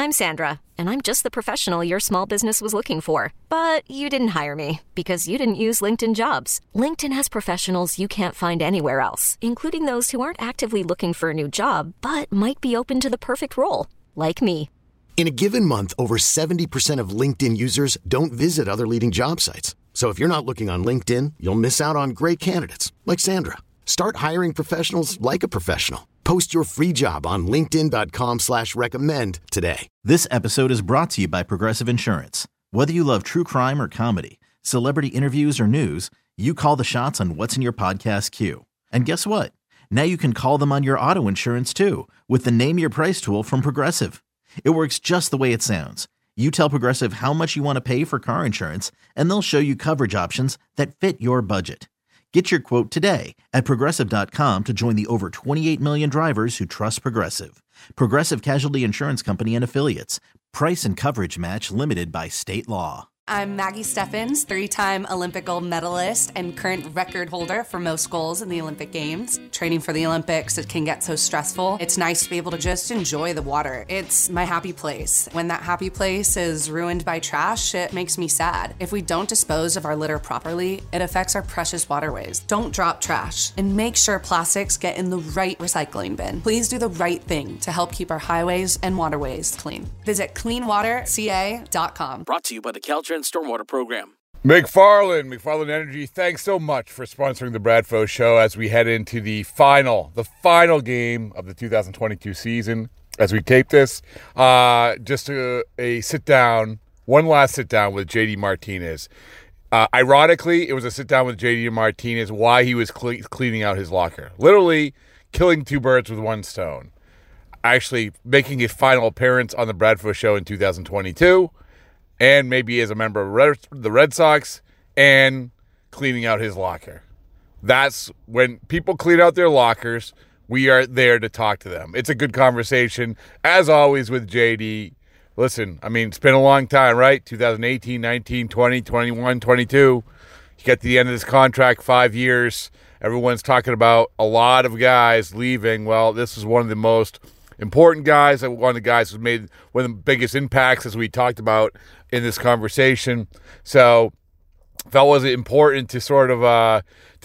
I'm Sandra, and I'm just the professional your small business was looking for. But you didn't hire me because you didn't use LinkedIn Jobs. LinkedIn has professionals you can't find anywhere else, including those who aren't actively looking for a new job, but might be open to the perfect role, like me. In a given month, over 70% of LinkedIn users don't visit other leading job sites. So if you're not looking on LinkedIn, you'll miss out on great candidates like Sandra. Start hiring professionals like a professional. Post your free job on linkedin.com/recommend today. This episode is brought to you by Progressive Insurance. Whether you love true crime or comedy, celebrity interviews or news, you call the shots on what's in your podcast queue. And guess what? Now you can call them on your auto insurance too with the Name Your Price tool from Progressive. It works just the way it sounds. You tell Progressive how much you want to pay for car insurance, and they'll show you coverage options that fit your budget. Get your quote today at Progressive.com to join the over 28 million drivers who trust Progressive. Progressive Casualty Insurance Company and Affiliates. Price and coverage match limited by state law. I'm Maggie Steffens, 3-time Olympic gold medalist and current record holder for most goals in the Olympic Games. Training for the Olympics, it can get so stressful. It's nice to be able to just enjoy the water. It's my happy place. When that happy place is ruined by trash, it makes me sad. If we don't dispose of our litter properly, it affects our precious waterways. Don't drop trash and make sure plastics get in the right recycling bin. Please do the right thing to help keep our highways and waterways clean. Visit cleanwaterca.com. Brought to you by the Caltrans Stormwater Program. McFarland Energy, thanks so much for sponsoring the Bradfo Show as we head into the final game of the 2022 season. As we tape this, just a sit down, one last sit down with JD Martinez. Ironically, it was a sit down with JD Martinez while he was cleaning out his locker. Literally killing two birds with one stone. Actually making his final appearance on the Bradfo Show in 2022. And maybe as a member of the Red Sox, and cleaning out his locker. That's when people clean out their lockers, we are there to talk to them. It's a good conversation, as always with JD. Listen, I mean, it's been a long time, right? 2018, 19, 20, 21, 22. You get to the end of this contract, 5 years. Everyone's talking about a lot of guys leaving. Well, this is one of the most important guys, one of the guys who's made one of the biggest impacts, as we talked about in this conversation. So felt was important to sort of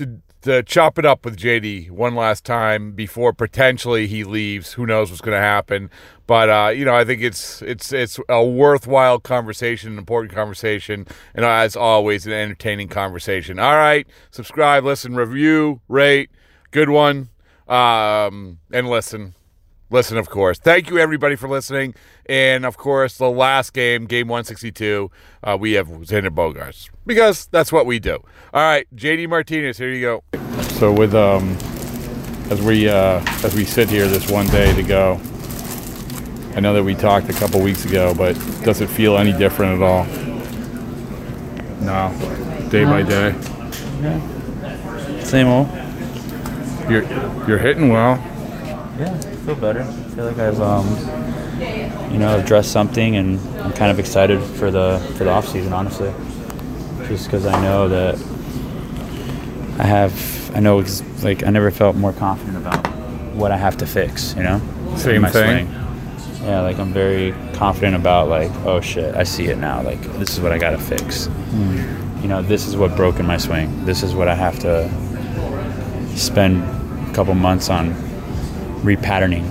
to chop it up with JD one last time before potentially he leaves. Who knows what's going to happen? But I think it's a worthwhile conversation, an important conversation, and as always, an entertaining conversation. All right, subscribe, listen, review, rate, good one, and listen. Listen, of course. Thank you, everybody, for listening. And, of course, the last game 162, we have Xander Bogaerts. Because that's what we do. All right, JD Martinez, here you go. So with as we sit here this one day to go, I know that we talked a couple weeks ago, but does it feel any different at all? No. Day by day? Yeah. Same old. You're hitting well. Yeah, I feel better. I feel like I've addressed something, and I'm kind of excited for the off season, honestly. Just because I know that I never felt more confident about what I have to fix. Same thing. Swing. Yeah, like I'm very confident about oh shit, I see it now. Like this is what I gotta fix. This is what broke in my swing. This is what I have to spend a couple months on repatterning.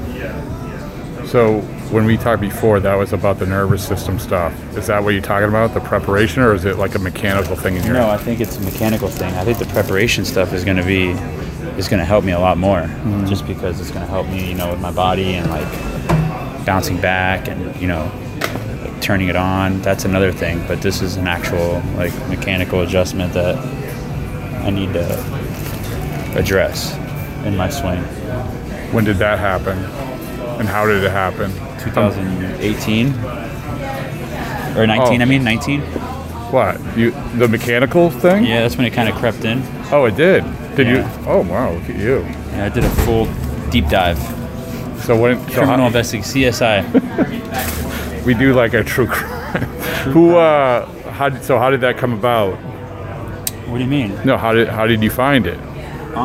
So when we talked before, that was about the nervous system stuff. Is that what you're talking about, the preparation, or is it like a mechanical thing in your No, I think it's a mechanical thing. I think the preparation stuff is going to help me a lot more, just because it's going to help me, with my body and bouncing back and turning it on. That's another thing, but this is an actual mechanical adjustment that I need to address in my swing. When did that happen? And how did it happen? 2018. Or 19, 19. What? The mechanical thing? Yeah, that's when it kind of crept in. Oh, it did? Did you? Yeah. Oh, wow, look at you. Yeah, I did a full deep dive. So Criminal investigation, CSI. We do a true crime. How did that come about? What do you mean? No, how did you find it?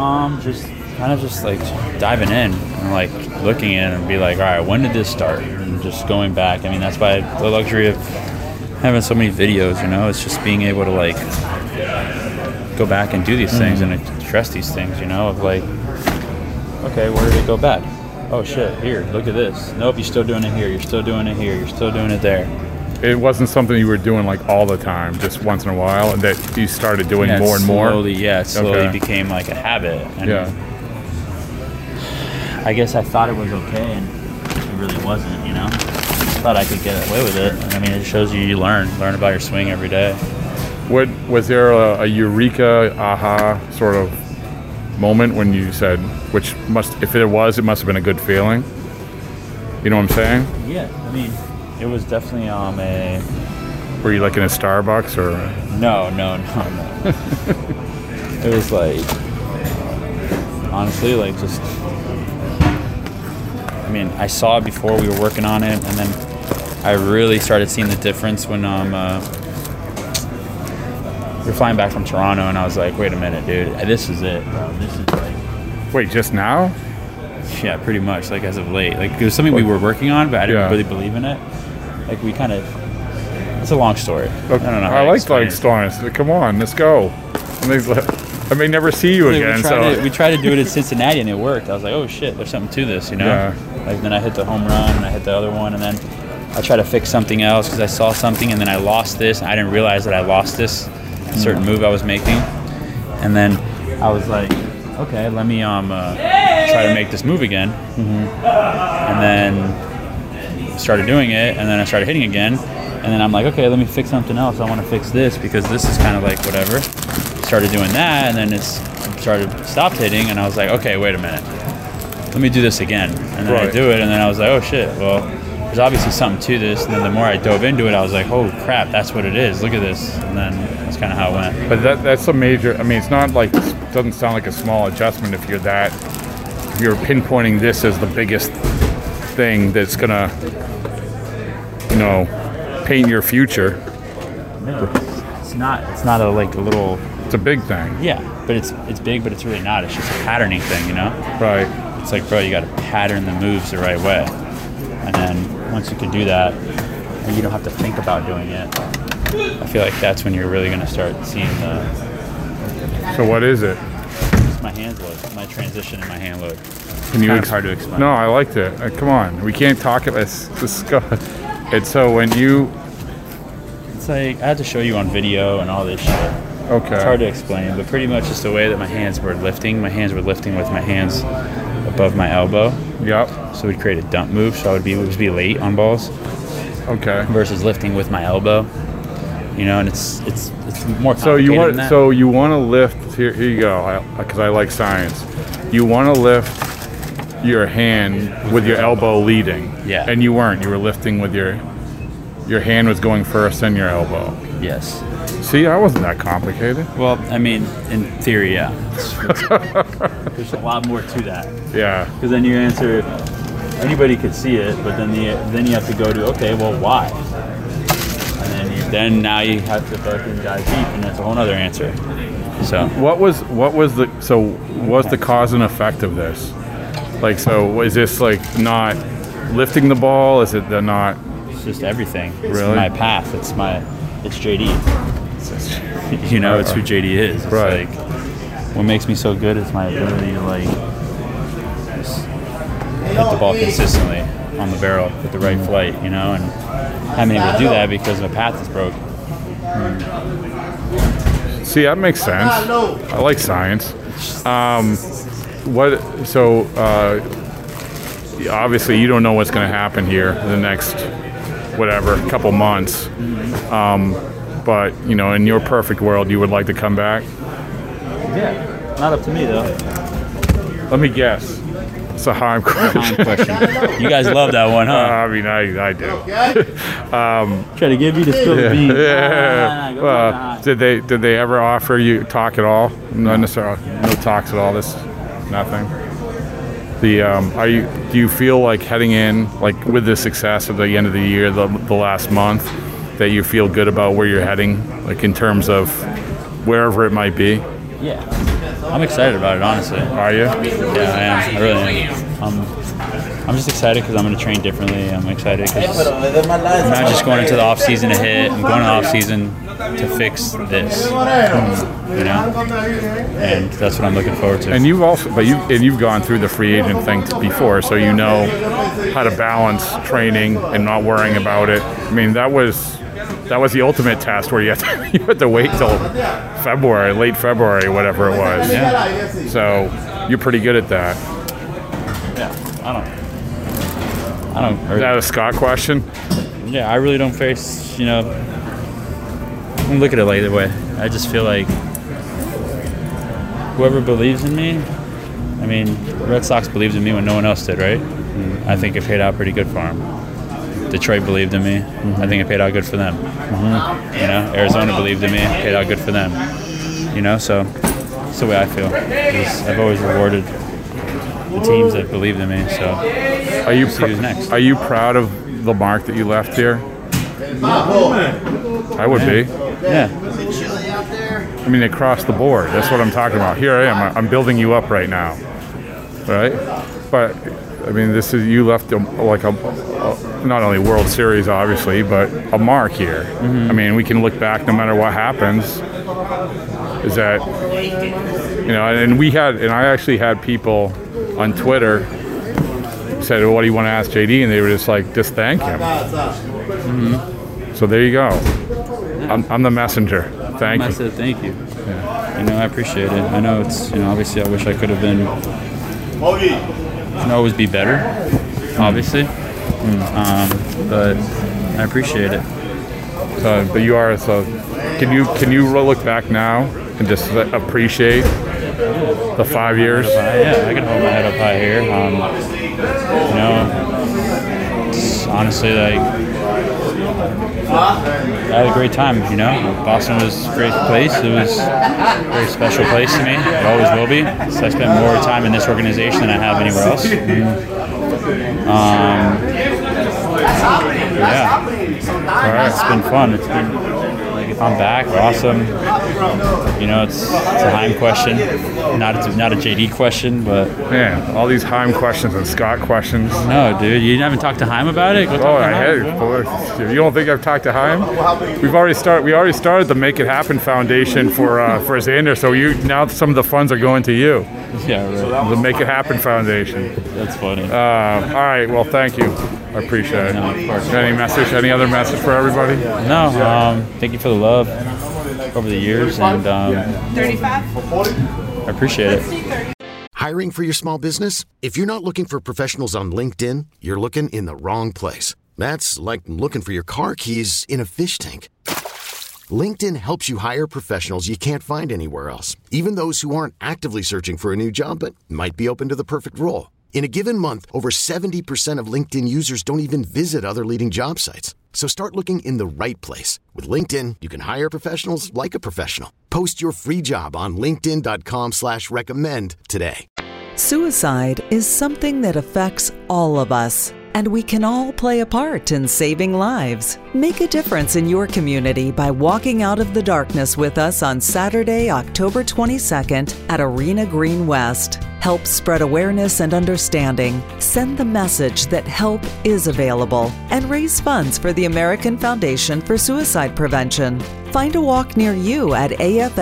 Just diving in and looking in and be all right, when did this start? And and just going back. I mean, that's why the luxury of having so many videos, you know, it's just being able to like go back and do these things and address these things, you know, of like, okay, where did it go bad? Oh shit, here, look at this. Nope, you're still doing it here, you're still doing it here, you're still doing it there. It wasn't something you were doing like all the time, just once in a while, and that you started doing more and more? It slowly became like a habit. And I guess I thought it was okay, and it really wasn't, you know? I thought I could get away with it. I mean, it shows you learn about your swing every day. Was there a eureka, aha sort of moment when you said, if it must have been a good feeling? You know what I'm saying? Yeah, I mean, it was definitely Were you like in a Starbucks or? No. It was like, honestly, like just, I mean, I saw it before we were working on it, and then I really started seeing the difference when we were flying back from Toronto, and I was like, wait a minute, dude, this is it, bro. This is like... Wait, just now? Yeah, pretty much, like as of late. Like it was something we were working on, but I didn't really believe in it. Like we kind of, it's a long story. Okay. I don't know how I like stories. Come on, let's go. I may never see you again. We tried to do it in Cincinnati, and it worked. I was like, oh shit, there's something to this, you know? Yeah. Like then I hit the home run, and I hit the other one, and then I tried to fix something else because I saw something, and then I lost this, and I didn't realize that I lost this certain move I was making. And then I was like, okay, let me try to make this move again. And then started doing it, and then I started hitting again, and then I'm like, okay, let me fix something else. I want to fix this because this is kind of like whatever. Started doing that, and then stopped hitting, and I was like, okay, wait a minute, let me do this again. And then I do it, and then I was like, oh shit, well, there's obviously something to this. And then the more I dove into it, I was like, oh crap, that's what it is. Look at this. And then that's kind of how it went. But that's a major, I mean, it's not like, it doesn't sound like a small adjustment if you're pinpointing this as the biggest thing that's gonna, you know, paint your future. No, it's not a like a little. It's a big thing. Yeah, but it's big, but it's really not. It's just a patterning thing, you know. Right. It's like, bro, you got to pattern the moves the right way, and then once you can do that, and you don't have to think about doing it. I feel like that's when you're really gonna start seeing the. So what is it? It's my hand load, my transition in my hand load. Can you? It's hard to explain. No, I liked it. Come on, we can't talk it. Let's go. It's so when you. It's like I had to show you on video and all this shit. Okay. It's hard to explain, but pretty much just the way that my hands were lifting. My hands were lifting with my hands above my elbow. Yep. So we'd create a dump move, so I would be late on balls. Okay. Versus lifting with my elbow. You know, and it's more complicated so you want than that. So you want to lift. Here you go. Because I like science. You want to lift your hand with your elbow leading. Yeah. And you weren't. You were lifting with your hand was going first, then your elbow. Yes. See, I wasn't that complicated. Well, I mean, in theory, yeah. There's a lot more to that. Yeah. Because then you answer, anybody could see it, but then you have to go to, okay, well, why? And then now you have to fucking dive deep, and that's a whole other answer. So what was the cause and effect of this? Like, so is this like not lifting the ball? Is it the not? It's just everything. It's really my path. It's JD. You know, it's who JD is. It's right. Like, what makes me so good is my ability to like just hit the ball consistently on the barrel with the right flight, you know, and I'm able to do that because my path is broken. See, that makes sense. I like science. Obviously you don't know what's going to happen here in the next couple months. But, you know, in your perfect world, you would like to come back? Yeah, not up to me, though. Let me guess. It's a Heim question. You guys love that one, huh? I mean, I do. Try to give you the spill the beans. Yeah. Did they ever offer you talk at all? Not necessarily. No talks at all. Nothing. Do you feel like heading in, like with the success at the end of the year, the last month, that you feel good about where you're heading, like in terms of wherever it might be? Yeah, I'm excited about it, honestly. Are you? Yeah, I am. I really am. I'm just excited because I'm going to train differently. I'm excited because I'm not just going into the off season to hit. I'm going to the off season to fix this, you know, and that's what I'm looking forward to. And you've gone through the free agent thing before, so you know how to balance training and not worrying about it. I mean, that was the ultimate test where you had to wait till February, late February, whatever it was. Yeah. So you're pretty good at that. Yeah, I don't. Is that a Scott question? Yeah, I really don't face, I don't look at it like that way. I just feel like whoever believes in me, I mean, the Red Sox believed in me when no one else did, right? And I think it paid out pretty good for them. Detroit believed in me. I think it paid out good for them. You know, Arizona believed in me. It paid out good for them. You know, so that's the way I feel. I've always rewarded the teams that believed in me. So who's next. Are you proud of the mark that you left here? I would be. Yeah. I mean, across the board. That's what I'm talking about. Here I am. I'm building you up right now, right? But I mean, you left like a not only World Series, obviously, but a mark here. I mean, we can look back no matter what happens. Is that, and I actually had people on Twitter said, well, what do you want to ask JD? And they were just like, just thank him. So there you go. I'm the messenger. Thank you. I said thank you. Yeah. I appreciate it. I know it's, obviously I wish I could have been, can always be better, obviously. But I appreciate it. But you are, so can you look back now and just appreciate the 5 years? Yeah, I can hold my head up high here. It's honestly, like, I had a great time, Boston was a great place. It was a very special place to me. It always will be. So I spent more time in this organization than I have anywhere else. Yeah. All right. It's been fun. It's been, I'm back. Awesome. It's a Heim question, not a JD question, but man, all these Heim questions and Scott questions. No, dude, you haven't talked to Heim about it. I had. You don't think I've talked to Heim? We already started the Make It Happen Foundation for Xander. So now some of the funds are going to you. Yeah, right. The Make It Happen Foundation. That's funny. All right. Well, thank you. I appreciate it. No, of course. Any other message for everybody? No. Thank you for the love over the years, and I appreciate it. Hiring for your small business? If you're not looking for professionals on LinkedIn, you're looking in the wrong place. That's like looking for your car keys in a fish tank. LinkedIn helps you hire professionals you can't find anywhere else, even those who aren't actively searching for a new job but might be open to the perfect role. In a given month, over 70% of LinkedIn users don't even visit other leading job sites. So start looking in the right place. With LinkedIn, you can hire professionals like a professional. Post your free job on linkedin.com/recommend today. Suicide is something that affects all of us, and we can all play a part in saving lives. Make a difference in your community by walking out of the darkness with us on Saturday, October 22nd at Arena Green West. Help spread awareness and understanding. Send the message that help is available and raise funds for the American Foundation for Suicide Prevention. Find a walk near you at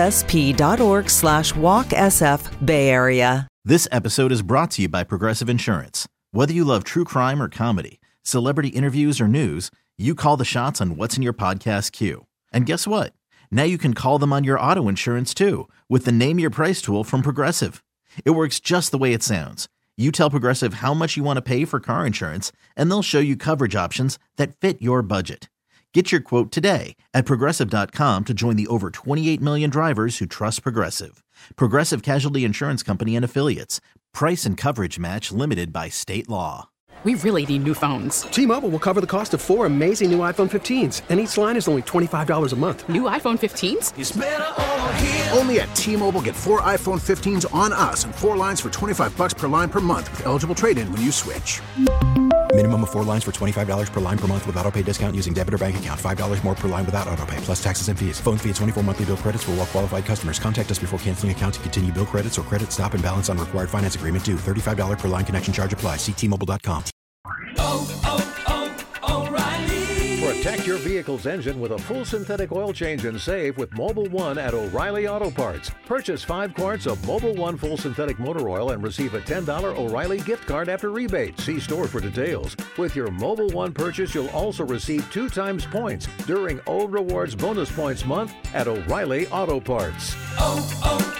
afsp.org/walksf Bay Area. This episode is brought to you by Progressive Insurance. Whether you love true crime or comedy, celebrity interviews or news, you call the shots on what's in your podcast queue. And guess what? Now you can call them on your auto insurance too with the Name Your Price tool from Progressive. It works just the way it sounds. You tell Progressive how much you want to pay for car insurance, and they'll show you coverage options that fit your budget. Get your quote today at Progressive.com to join the over 28 million drivers who trust Progressive. Progressive Casualty Insurance Company and Affiliates. Price and coverage match limited by state law. We really need new phones. T-Mobile will cover the cost of 4 amazing new iPhone 15s, and each line is only $25 a month. New iPhone 15s? It's better over here. Only at T-Mobile, get 4 iPhone 15s on us and 4 lines for $25 per line per month with eligible trade-in when you switch. Minimum of 4 lines for $25 per line per month with autopay discount using debit or bank account. $5 more per line without autopay, plus taxes and fees. Phone fee at 24 monthly bill credits for well-qualified customers. Contact us before canceling account to continue bill credits or credit stop and balance on required finance agreement due. $35 per line connection charge applies. See T-Mobile.com. O'Reilly. Protect your vehicle's engine with a full synthetic oil change and save with Mobil 1 at O'Reilly Auto Parts. Purchase 5 quarts of Mobil 1 full synthetic motor oil and receive a $10 O'Reilly gift card after rebate. See store for details. With your Mobil 1 purchase, you'll also receive 2 times points during O Rewards Bonus Points Month at O'Reilly Auto Parts.